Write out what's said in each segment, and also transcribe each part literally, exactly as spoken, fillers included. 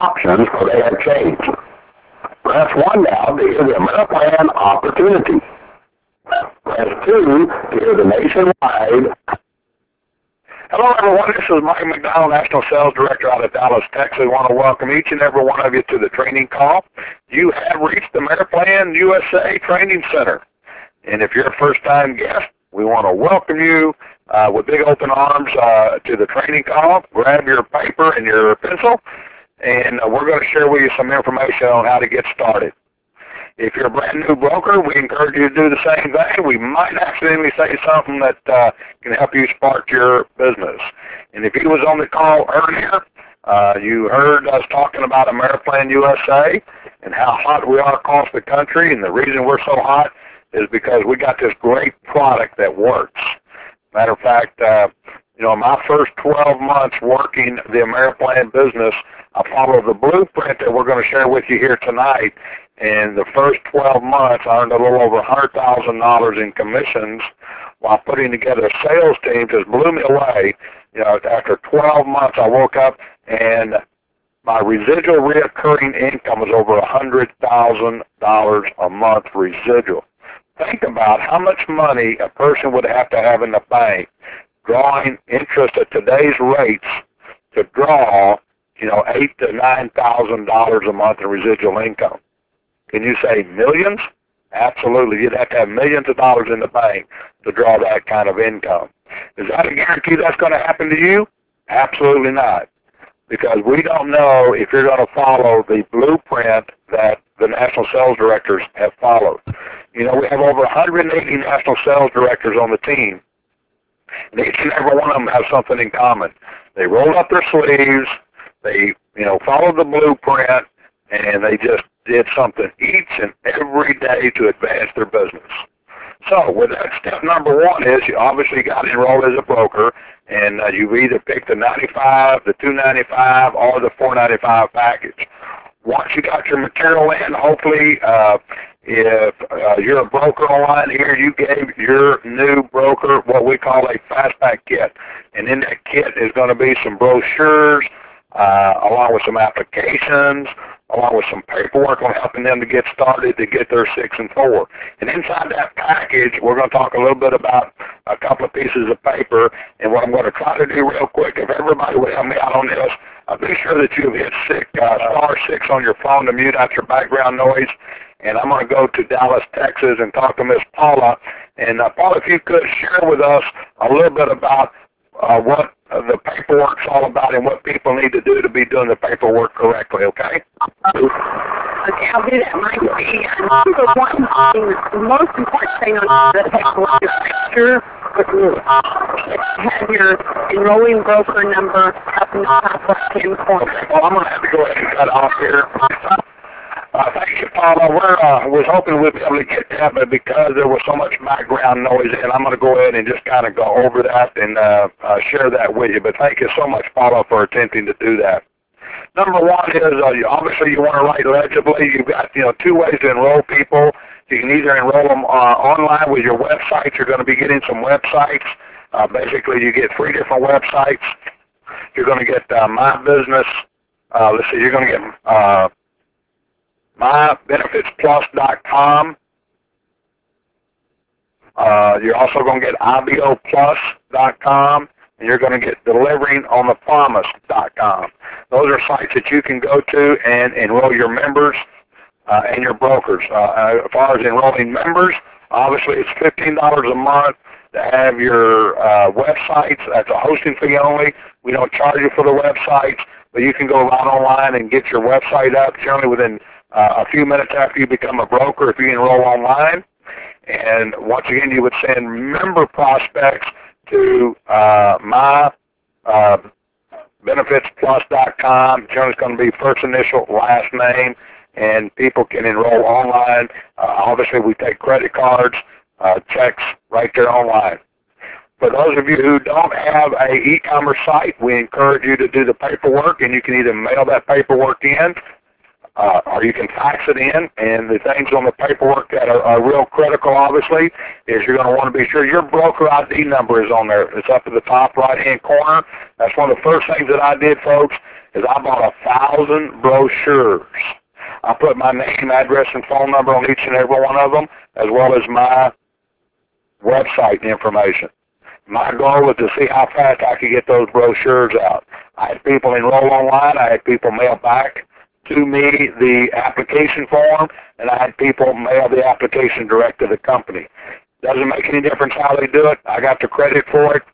options for they have changed. Press one now to hear the AmeriPlan opportunity. Press two to hear the nationwide. Hello, everyone. This is Mike McDonald, National Sales Director out of Dallas, Texas. I want to welcome each and every one of you to the training call. You have reached the AmeriPlan U S A Training Center. And if you're a first-time guest, we want to welcome you uh, with big open arms uh, to the training call. Grab your paper and your pencil, and uh, we're going to share with you some information on how to get started. If you're a brand new broker, we encourage you to do the same thing. We might accidentally say something that uh, can help you spark your business. And if you was on the call earlier, uh, you heard us talking about AmeriPlan U S A and how hot we are across the country. And the reason we're so hot is because we got this great product that works. Matter of fact, uh, you know, my first twelve months working the AmeriPlan business, I followed the blueprint that we're going to share with you here tonight. And the first twelve months, I earned a little over one hundred thousand dollars in commissions while putting together a sales team. Just blew me away. You know, after twelve months, I woke up and my residual reoccurring income was over one hundred thousand dollars a month residual. Think about how much money a person would have to have in the bank drawing interest at today's rates to draw, you know, eight to nine thousand dollars a month in residual income. Can you say millions? Absolutely. You'd have to have millions of dollars in the bank to draw that kind of income. Is that a guarantee that's going to happen to you? Absolutely not. Because we don't know if you're going to follow the blueprint that the national sales directors have followed. You know, we have over one hundred eighty national sales directors on the team, and each and every one of them have something in common. They rolled up their sleeves, they, you know, followed the blueprint, and they just did something each and every day to advance their business. So with that, step number one is you obviously got enrolled as a broker, and uh, you've either picked the ninety-five, the two ninety-five, or the four ninety-five package. Once you got your material in, hopefully, uh, if uh, you're a broker online here, you gave your new broker what we call a fastback kit. And in that kit is going to be some brochures, uh, along with some applications, along with some paperwork on helping them to get started to get their six and four. And inside that package, we're going to talk a little bit about a couple of pieces of paper. And what I'm going to try to do real quick, if everybody would help me out on this, uh, be sure that you've hit six, uh, star six on your phone to mute out your background noise. And I'm going to go to Dallas, Texas, and talk to Miss Paula. And uh, Paula, if you could share with us a little bit about uh, what uh, the paperwork's all about and what people need to do to be doing the paperwork correctly, okay? Okay, I'll do that, Mike. The number one thing, the most important thing on the paperwork is make sure that you have your enrolling broker number up in the top left-hand corner. Okay, well, I'm going to have to go ahead and cut off here. Uh, thank you, Paula. We're uh, was hoping we'd be able to get that, but because there was so much background noise, and I'm going to go ahead and just kind of go over that and uh, uh, share that with you. But thank you so much, Paula, for attempting to do that. Number one is uh, you, obviously you want to write legibly. You've got you know two ways to enroll people. You can either enroll them uh, online with your websites. You're going to be getting some websites. Uh, basically, you get three different websites. You're going to get uh, My Business. Uh, let's see. You're going to get uh, my benefits plus dot com. Uh, you're also going to get I B O plus dot com, and you're going to get delivering on the promise dot com. Those are sites that you can go to and enroll your members uh, and your brokers. Uh, as far as enrolling members, obviously it's fifteen dollars a month to have your uh, websites. That's a hosting fee only. We don't charge you for the websites, but you can go right online and get your website up generally within Uh, a few minutes after you become a broker if you enroll online. And once again, you would send member prospects to uh, my uh, benefits plus dot com. Generally, it's going to be first initial, last name, and people can enroll online. Uh, obviously, we take credit cards, uh, checks right there online. For those of you who don't have a e-commerce site, we encourage you to do the paperwork, and you can either mail that paperwork in, Uh, or you can fax it in. And the things on the paperwork that are, are real critical, obviously, is you're going to want to be sure your broker I D number is on there. It's up at the top right-hand corner. That's one of the first things that I did, folks, is I bought a thousand brochures. I put my name, address, and phone number on each and every one of them, as well as my website information. My goal was to see how fast I could get those brochures out. I had people enroll online. I had people mail back to me the application form, and I had people mail the application direct to the company. Doesn't make any difference how they do it. I got the credit for it.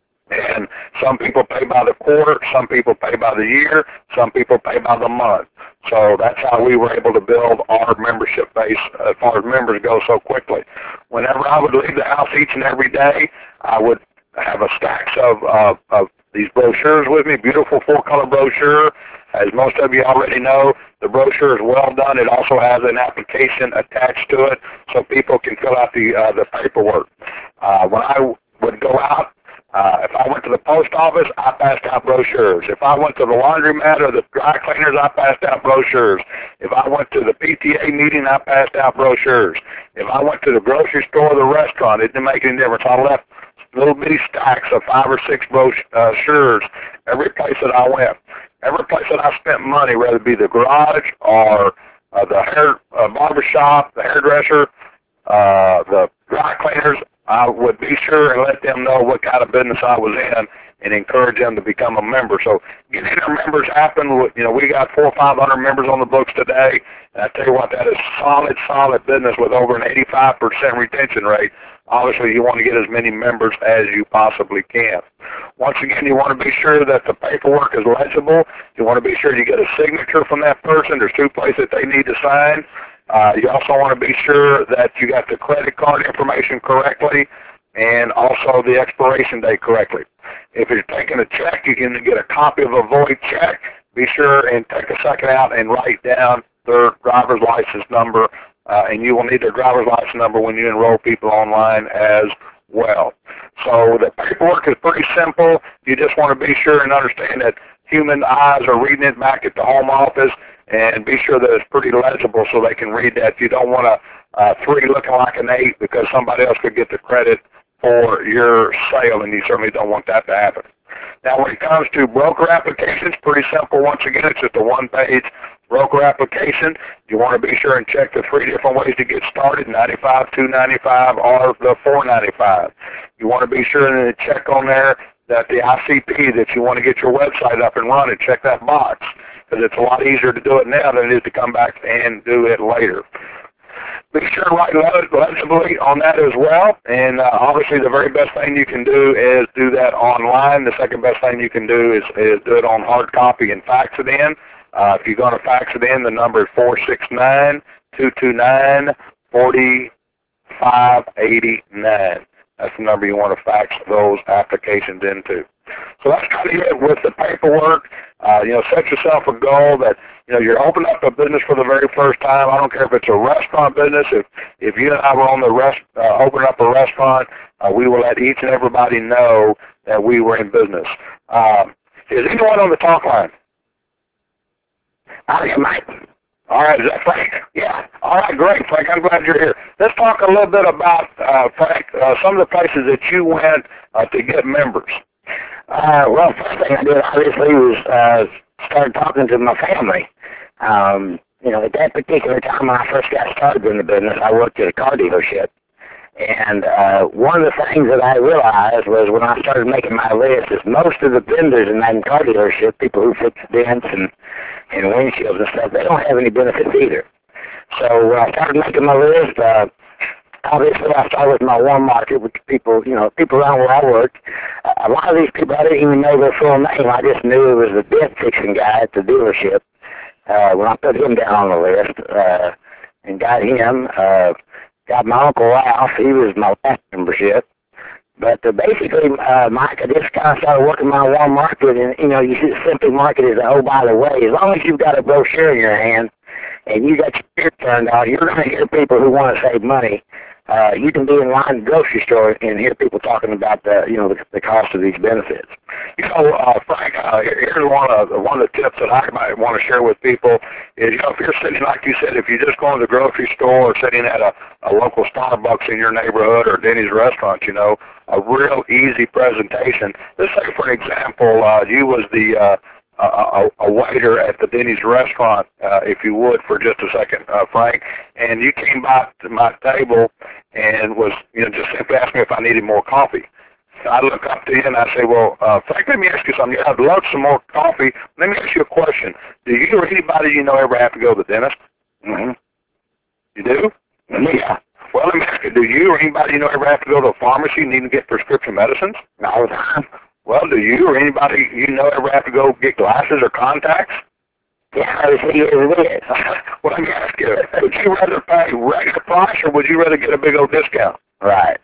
And some people pay by the quarter, some people pay by the year, some people pay by the month. So that's how we were able to build our membership base as far as members go so quickly. Whenever I would leave the house each and every day, I would have a stacks of, uh, of these brochures with me, beautiful four-color brochure. As most of you already know, the brochure is well done. It also has an application attached to it so people can fill out the, uh, the paperwork. Uh, when I would go out, Uh, if I went to the post office, I passed out brochures. If I went to the laundromat or the dry cleaners, I passed out brochures. If I went to the P T A meeting, I passed out brochures. If I went to the grocery store or the restaurant, it didn't make any difference. I left little bitty stacks of five or six brochures every place that I went. Every place that I spent money, whether it be the garage or uh, the hair uh, barber shop, the hairdresser, uh, the dry cleaners, I would be sure and let them know what kind of business I was in and encourage them to become a member. So getting our members happen, you know, we got four or five hundred members on the books today. And I tell you what, that is solid, solid business with over an eighty-five percent retention rate. Obviously, you want to get as many members as you possibly can. Once again, you want to be sure that the paperwork is legible. You want to be sure you get a signature from that person. There's two places that they need to sign. Uh, you also want to be sure that you got the credit card information correctly and also the expiration date correctly. If you're taking a check, you can get a copy of a void check. Be sure and take a second out and write down their driver's license number, uh, and you will need their driver's license number when you enroll people online as well. So the paperwork is pretty simple. You just want to be sure and understand that human eyes are reading it back at the home office, and be sure that it's pretty legible so they can read that. You don't want a uh, three looking like an eight because somebody else could get the credit for your sale, and you certainly don't want that to happen. Now, when it comes to broker applications, pretty simple. Once again, it's just a one-page broker application. You want to be sure and check the three different ways to get started, ninety-five, two ninety-five, or the four ninety-five. You want to be sure and check on there that the I C P, that you want to get your website up and running, check that box, because it's a lot easier to do it now than it is to come back and do it later. Be sure to write legibly on that as well, and uh, obviously the very best thing you can do is do that online. The second best thing you can do is, is do it on hard copy and fax it in. Uh, if you're going to fax it in, the number is four six nine, two two nine, four five eight nine. That's the number you want to fax those applications into. So that's kind of it with the paperwork. Uh, you know, set yourself a goal that, you know, you're opening up a business for the very first time. I don't care if it's a restaurant business. If if you and I were on the rest, uh, opening up a restaurant, uh, we will let each and everybody know that we were in business. Um, is anyone on the talk line? I am, Mike. All right, is that Frank? Yeah. All right, great, Frank. I'm glad you're here. Let's talk a little bit about, uh, Frank, uh, some of the places that you went uh, to get members. Uh, well, first thing I did, obviously, was uh, start talking to my family. Um, you know, at that particular time when I first got started in the business, I worked at a car dealership. And uh, one of the things that I realized was when I started making my list is most of the vendors in that car dealership, people who fix dents and, and windshields and stuff, they don't have any benefits either. So when I started making my list, uh, obviously I started with my warm market, which people, you know, people around where I worked. A lot of these people, I didn't even know their full name. I just knew it was the dent fixing guy at the dealership. Uh, when I put him down on the list uh, and got him, uh, got my Uncle Ralph. He was my last membership. But uh, basically, uh, Mike, I just kind of started working my warm market, and, you know, you see simply market is, oh, by the way, as long as you've got a brochure in your hand and you got your ear turned on, you're going to hear people who want to save money. Uh, you can be in line at the grocery store and hear people talking about the, you know, the, the cost of these benefits. You know, uh, Frank, uh, here's one of the, one of the tips that I might want to share with people is, you know, if you're sitting, like you said, if you just go to the grocery store or sitting at a, a local Starbucks in your neighborhood or Denny's restaurant, you know, a real easy presentation. Let's say, for example, uh, you was the uh, a, a, a waiter at the Denny's restaurant, uh, if you would, for just a second, uh, Frank, and you came by to my table and was, you know, just simply asked me if I needed more coffee. I look up to you and I say, well, uh, Frank, let me ask you something. I'd love some more coffee. Let me ask you a question. Do you or anybody you know ever have to go to the dentist? Mm-hmm. You do? Yeah. Well, let me ask you, do you or anybody you know ever have to go to a pharmacy and need to get prescription medicines? All the time. Well, do you or anybody you know ever have to go get glasses or contacts? Yeah, I see it is. Well, let me ask you, would you rather pay regular price or would you rather get a big old discount? Right.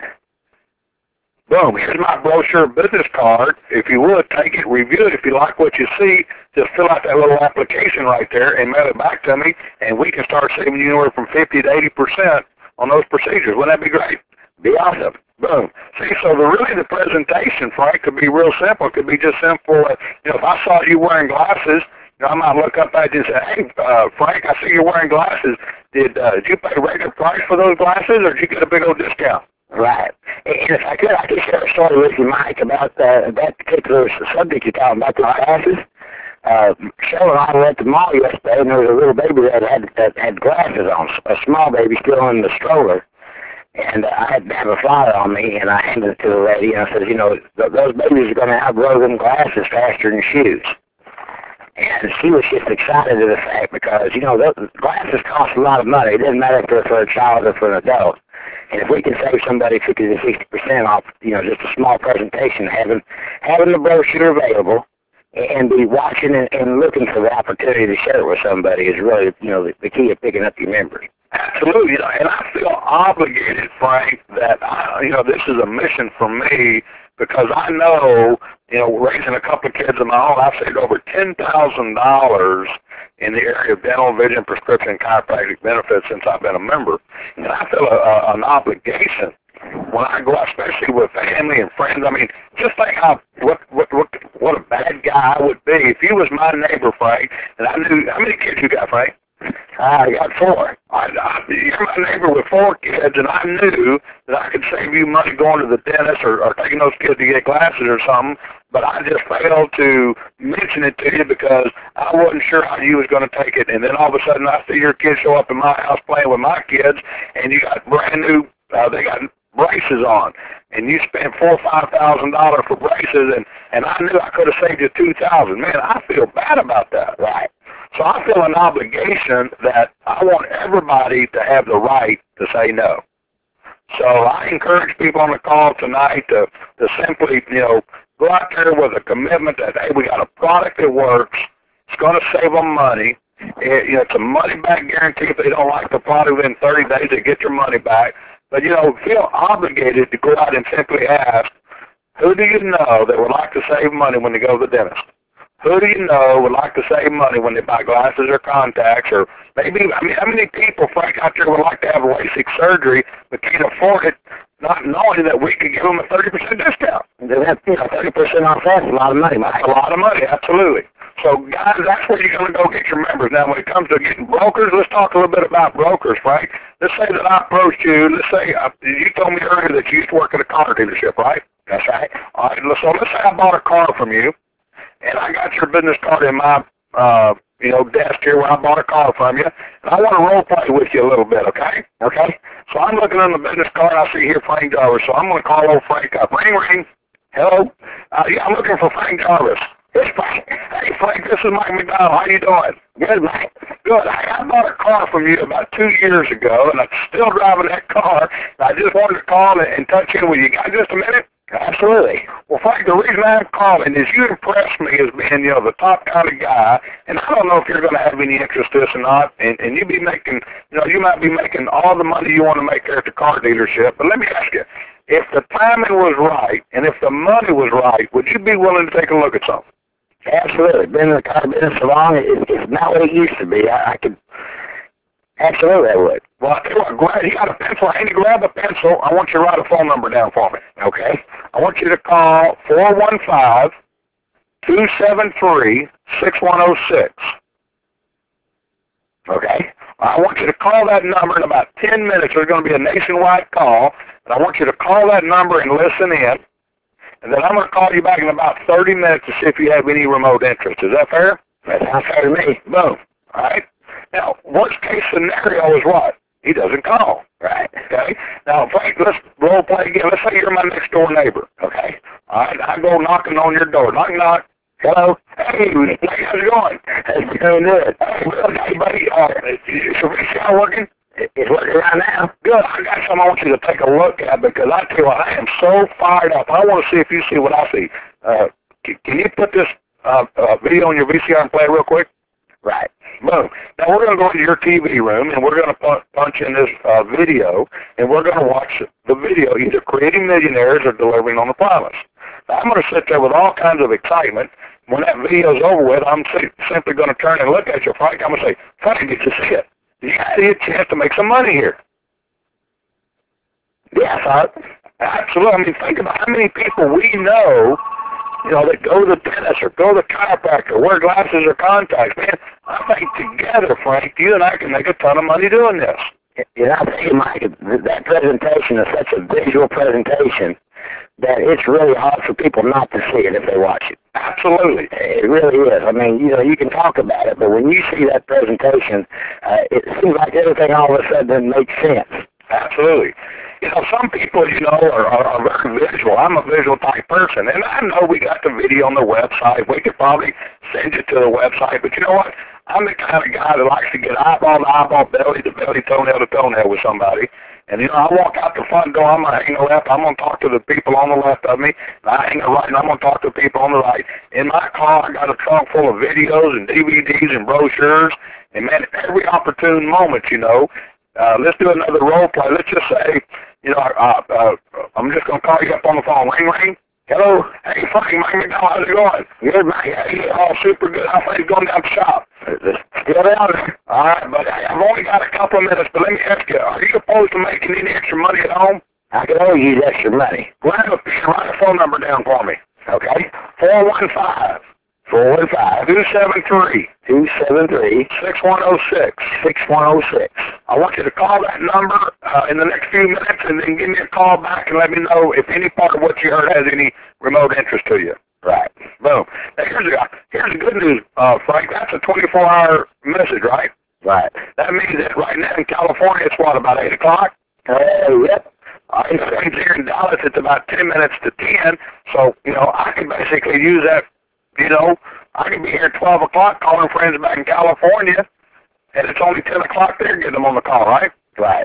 Boom, here's my brochure business card. If you would, take it, review it. If you like what you see, just fill out that little application right there and mail it back to me, and we can start saving you anywhere from fifty to eighty percent on those procedures. Wouldn't that be great? Be awesome. Boom. See, so the really the presentation, Frank, could be real simple. It could be just simple. Uh, you know, if I saw you wearing glasses, you know, I might look up at you and say, hey, uh, Frank, I see you're wearing glasses. Did, uh, did you pay regular price for those glasses, or did you get a big old discount? Right. And if I could, I could share a story with you, Mike, about uh, that particular subject you're talking about, the glasses. Uh, Cheryl and I were at the mall yesterday, and there was a little baby that had, that had glasses on, a small baby still in the stroller. And uh, I had to have a flyer on me, and I handed it to the lady, and I said, you know, th- those babies are going to outgrow them glasses faster than shoes. And she was just excited at the fact because, you know, those glasses cost a lot of money. It doesn't matter if they're for a child or for an adult. And if we can save somebody fifty to sixty percent off, you know, just a small presentation, having having the brochure available and be watching and, and looking for the opportunity to share it with somebody is really, you know, the, the key of picking up your members. Absolutely, and I feel obligated, Frank, that, I, you know, this is a mission for me because I know, you know, raising a couple of kids of my own, I've saved over ten thousand dollars in the area of dental, vision, prescription, and chiropractic benefits since I've been a member. And I feel a, a, an obligation when I go out, especially with family and friends. I mean, just think how what what what what a bad guy I would be if you was my neighbor, Frank, and I knew how many kids you got, Frank? I got four. I, I, you're my neighbor with four kids, and I knew that I could save you money going to the dentist or, or taking those kids to get glasses or something, but I just failed to mention it to you because I wasn't sure how you was going to take it. And then all of a sudden I see your kids show up in my house playing with my kids, and you got brand new, uh, they got braces on, and you spent four or five thousand dollars for braces, and, and I knew I could have saved you two thousand. Man, I feel bad about that. Right. So I feel an obligation that I want everybody to have the right to say no. So I encourage people on the call tonight to, to simply, you know, go out there with a commitment that, hey, we got a product that works. It's going to save them money. It, you know, it's a money-back guarantee. If they don't like the product within thirty days, they get your money back. But, you know, feel obligated to go out and simply ask, who do you know that would like to save money when they go to the dentist? Who do you know would like to save money when they buy glasses or contacts? Or maybe, I mean, how many people, Frank, out there would like to have LASIK surgery but can't afford it, not knowing that we could give them a thirty percent discount? That's, you know, thirty percent off, that's a lot of money, Mike. That's a lot of money, absolutely. So, guys, that's where you're going to go get your members. Now, when it comes to getting brokers, let's talk a little bit about brokers, Frank. Let's say that I approached you. Let's say uh, you told me earlier that you used to work at a car dealership, right? That's right. All right, so let's say I bought a car from you, and I got your business card in my, uh, you know, desk here where I bought a car from you, and I want to role play with you a little bit, okay? Okay. So I'm looking on the business card. I see here Frank Jarvis, so I'm going to call old Frank up. Ring, ring. Hello? Uh, yeah, I'm looking for Frank Jarvis. It's Frank. Hey, Frank, this is Mike McDonald. How you doing? Good, Mike. Good. I, I bought a car from you about two years ago, and I'm still driving that car. I just wanted to call and, and touch in with you. Got just a minute? Absolutely. Well, Frank, the reason I'm calling is you impressed me as being, you know, the top kind of guy, and I don't know if you're going to have any interest in this or not, and, and you be making, you know, you might be making all the money you want to make there at the car dealership, but let me ask you, if the timing was right, and if the money was right, would you be willing to take a look at something? Absolutely. Been in the car business so long, it, it's not what it used to be. I, I could, absolutely I would. Well, I tell you what, grab, you got a pencil, Andy, grab a pencil. I want you to write a phone number down for me. Okay. I want you to call four one five, two seven three, six one zero six. Okay. I want you to call that number in about ten minutes. There's going to be a nationwide call, and I want you to call that number and listen in. and then I'm going to call you back in about thirty minutes to see if you have any remote interest. Is that fair? That sounds fair to me. Boom. All right. Now, worst case scenario is what? He doesn't call. Right. Okay. Now, Frank, let's role play again. Let's say you're my next door neighbor. Okay. All right. I go knocking on your door. Knock, knock. Hello. Hey, how's it going? It's doing good. Hey, hey, buddy. Uh, is your V C R working? It's working right now. Good. I got something I want you to take a look at because I tell you what, I am so fired up. I want to see if you see what I see. Uh, can, can you put this uh, uh, video on your V C R and play it real quick? Right. Boom. Now we're going to go into your T V room and we're going to punch in this uh, video and we're going to watch the video, either Creating Millionaires or Delivering on the Promise. Now, I'm going to sit there with all kinds of excitement. When that video's over with, I'm simply going to turn and look at you, Frank. I'm going to say, Frank, did you see it? You got a chance to make some money here. Yeah, I thought. Absolutely. I mean, think about how many people we know, you know, that go to the dentist or go to the chiropractor, wear glasses or contacts. Man, I think together, Frank, you and I can make a ton of money doing this. You know, I tell you, Mike, that presentation is such a visual presentation that it's really hard for people not to see it if they watch it. Absolutely. It really is. I mean, you know, you can talk about it, but when you see that presentation, uh, it seems like everything all of a sudden makes sense. Absolutely. You know, some people, you know, are, are, are very visual. I'm a visual type person, and I know we got the video on the website. We could probably send you to the website, but you know what? I'm the kind of guy that likes to get eyeball to eyeball, belly to belly, toenail to toenail with somebody. And, you know, I walk out the front door, I'm going to hang a left, I'm going to talk to the people on the left of me. And I hang a right, and I'm going to talk to the people on the right. In my car, I got a trunk full of videos and D V Ds and brochures. And, man, at every opportune moment, you know, uh, let's do another role play. Let's just say, you know, uh, uh, I'm just going to call you up on the phone. Ring, ring. Hello. Hey, Frank, Mike McDowell, how's it going? Good, Mike. Hey, oh, super good. How things going down the shop? Still down there. All right, but I've only got a couple of minutes, but let me ask you, are you opposed to making any extra money at home? I can always use extra money. Write a, write a phone number down for me. Okay. four one five, four one five, two seven three, two seven three, six one zero six. six one zero six. I want you to call that number uh, in the next few minutes and then give me a call back and let me know if any part of what you heard has any remote interest to you. Right. Boom. Now, here's the, here's the good news, uh, Frank. That's a twenty-four hour message, right? Right. That means that right now in California, it's what, about eight o'clock? Uh, yep. Uh, in here in Dallas, it's about ten minutes to ten. So, you know, I can basically use that, you know, I can be here at twelve o'clock calling friends back in California, and it's only ten o'clock there, get them on the call, right? Right.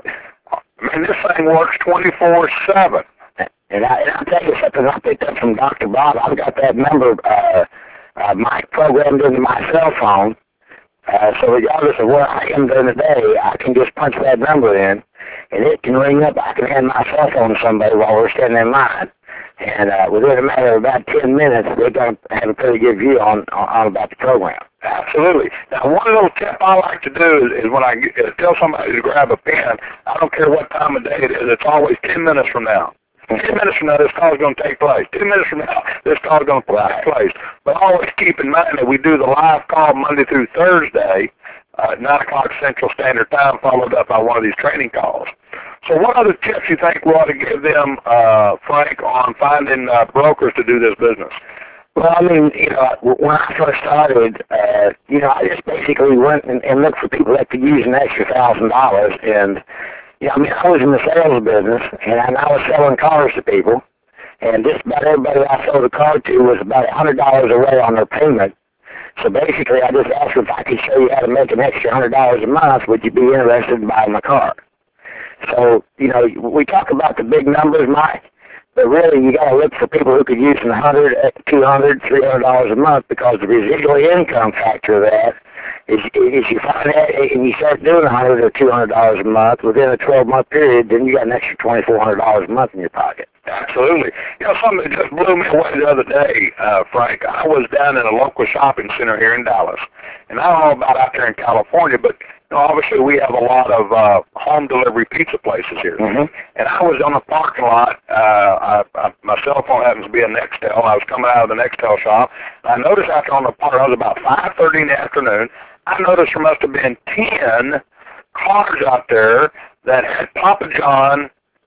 I mean, this thing works twenty-four seven. And, I, and I'll tell you something I picked up from Doctor Bob. I've got that number, uh, uh, Mike, programmed into my cell phone. Uh, so regardless of where I am during the day, I can just punch that number in, and it can ring up. I can hand my cell phone to somebody while we're standing in line. And uh, within a matter of about ten minutes, they're going to have a pretty good view on, on, on about the program. Absolutely. Now, one little tip I like to do is, is when I uh, tell somebody to grab a pen, I don't care what time of day it is, it's always ten minutes from now. Ten minutes from now, this call is going to take place. Ten minutes from now, this call is going to take place. But always keep in mind that we do the live call Monday through Thursday, uh, nine o'clock Central Standard Time, followed up by one of these training calls. So what other tips you think we ought to give them, uh, Frank, on finding uh, brokers to do this business? Well, I mean, you know, when I first started, uh, you know, I just basically went and, and looked for people that could use an extra thousand dollars. And, you know, I mean, I was in the sales business, and I, and I was selling cars to people. And just about everybody I sold a car to was about one hundred dollars away on their payment. So basically, I just asked if I could show you how to make an extra one hundred dollars a month, would you be interested in buying my car? So, you know, we talk about the big numbers, Mike, but really you got to look for people who could use one hundred dollars, two hundred dollars, three hundred dollars a month, because the residual income factor of that is, is you find that and you start doing one hundred dollars or two hundred dollars a month within a twelve-month period, then you got an extra twenty-four hundred dollars a month in your pocket. Absolutely. You know, something that just blew me away the other day, uh, Frank. I was down in a local shopping center here in Dallas, and I don't know about out there in California, but you know, obviously we have a lot of uh, home delivery pizza places here. Mm-hmm. And I was on the parking lot. Uh, I, I, my cell phone happens to be a Nextel. I was coming out of the Nextel shop. And I noticed after on the parking lot, it was about five thirty in the afternoon, I noticed there must have been ten cars out there that had Papa John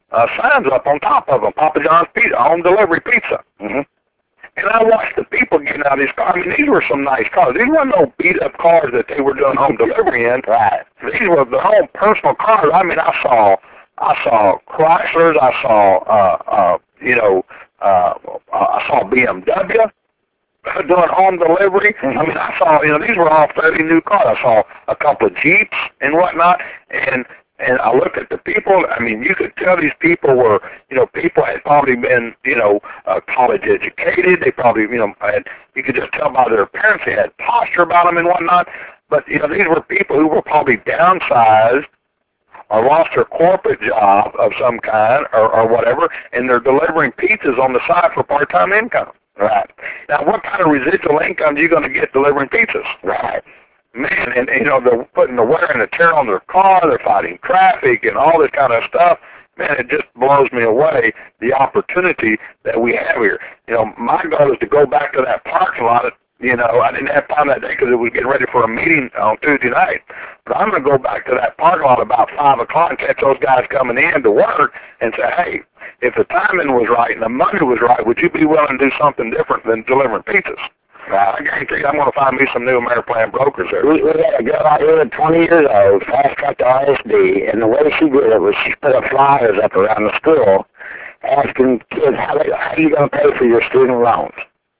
uh, signs up on top of them, Papa John's Pizza, home delivery pizza. Mm-hmm. And I watched the people getting out of these cars. I mean, these were some nice cars. These weren't no beat-up cars that they were doing home delivery in. Right. These were their own personal cars. I mean, I saw, I saw Chryslers. I saw, uh, uh, you know, uh, I saw B M W doing home delivery. Mm-hmm. I mean, I saw, you know, these were all fairly new cars. I saw a couple of Jeeps and whatnot, and and I looked at the people. I mean, you could tell these people were, you know, people had probably been, you know, uh, college educated. They probably, you know, had, you could just tell by their appearance they had posture about them and whatnot. But, you know, these were people who were probably downsized or lost their corporate job of some kind or, or whatever, and they're delivering pizzas on the side for part-time income. Right. Now, what kind of residual income are you going to get delivering pizzas? Right. Man, and, and you know, they're putting the wear and the tear on their car, they're fighting traffic and all this kind of stuff. Man, it just blows me away, the opportunity that we have here. You know, my goal is to go back to that parking lot. You know, I didn't have time that day because it was getting ready for a meeting on Tuesday night. But I'm going to go back to that parking lot about five o'clock and catch those guys coming in to work and say, hey, if the timing was right and the money was right, would you be willing to do something different than delivering pizzas? Uh, I guarantee you I'm going to find me some new Ameriplan brokers there. We, we had a girl out here at twenty years old, fast track to R S D, and the way she did it was she put up flyers up around the school asking kids, how, they, how are you going to pay for your student loans?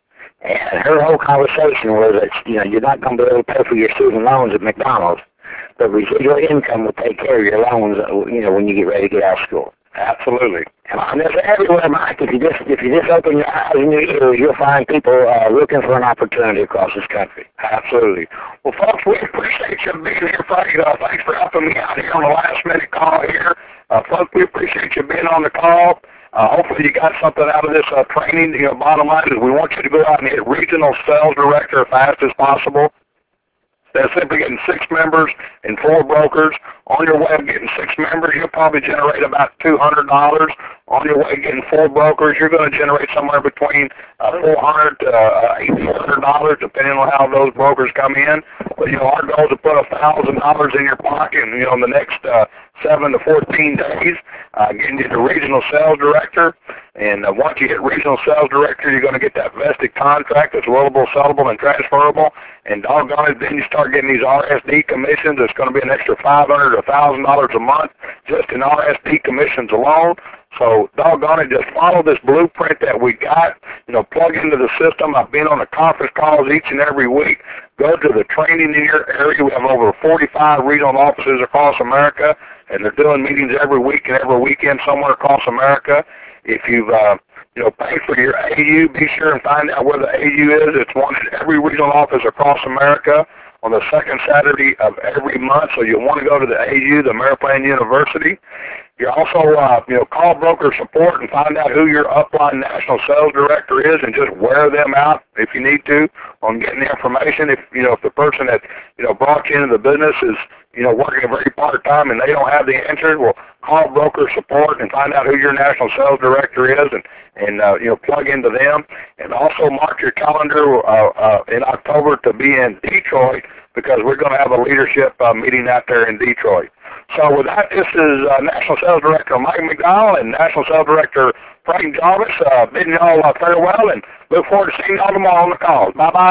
And her whole conversation was that, you know, you're not going to be able to pay for your student loans at McDonald's, but residual income will take care of your loans, you know, when you get ready to get out of school. Absolutely. And there's everywhere, Mike. If you just if you just open your eyes and your ears, you'll find people uh, looking for an opportunity across this country. Absolutely. Well, folks, we appreciate you being here, Frank. Uh, thanks for helping me out here on the last minute call here. Uh, folks, we appreciate you being on the call. Uh, hopefully you got something out of this uh, training. You know, bottom line is we want you to go out and hit regional sales director as fast as possible. That's simply getting six members and four brokers. On your way of getting six members, you'll probably generate about two hundred dollars. On your way of getting four brokers, you're going to generate somewhere between uh, four hundred dollars to uh, eighteen hundred dollars, depending on how those brokers come in. But, you know, our goal is to put one thousand dollars in your pocket, and, you know, in the next uh, seven to fourteen days, uh, getting you to regional sales director. And uh, once you hit regional sales director, you're going to get that vested contract that's rollable, sellable, and transferable. And doggone it, then you start getting these R S D commissions. It's going to be an extra five hundred dollars to one thousand dollars a month just in R S D commissions alone. So, doggone it, just follow this blueprint that we got. You know, plug into the system. I've been on the conference calls each and every week. Go to the training in your area. We have over forty-five regional offices across America, and they're doing meetings every week and every weekend somewhere across America. If you've, uh, you know, paid for your A U, be sure and find out where the A U is. It's one in every regional office across America on the second Saturday of every month. So you'll want to go to the A U, the Ameriplan University. You also, uh, you know, call broker support and find out who your upline national sales director is, and just wear them out if you need to on getting the information. If you know if the person that you know brought you into the business is you know working very part time and they don't have the answers, well, call broker support and find out who your national sales director is, and and uh, you know plug into them. And also mark your calendar uh, uh, in October to be in Detroit, because we're going to have a leadership uh, meeting out there in Detroit. So with that, this is uh, National Sales Director Mike McDonald and National Sales Director Frank Jarvis uh, bidding y'all uh, farewell, and look forward to seeing y'all tomorrow on the call. Bye-bye.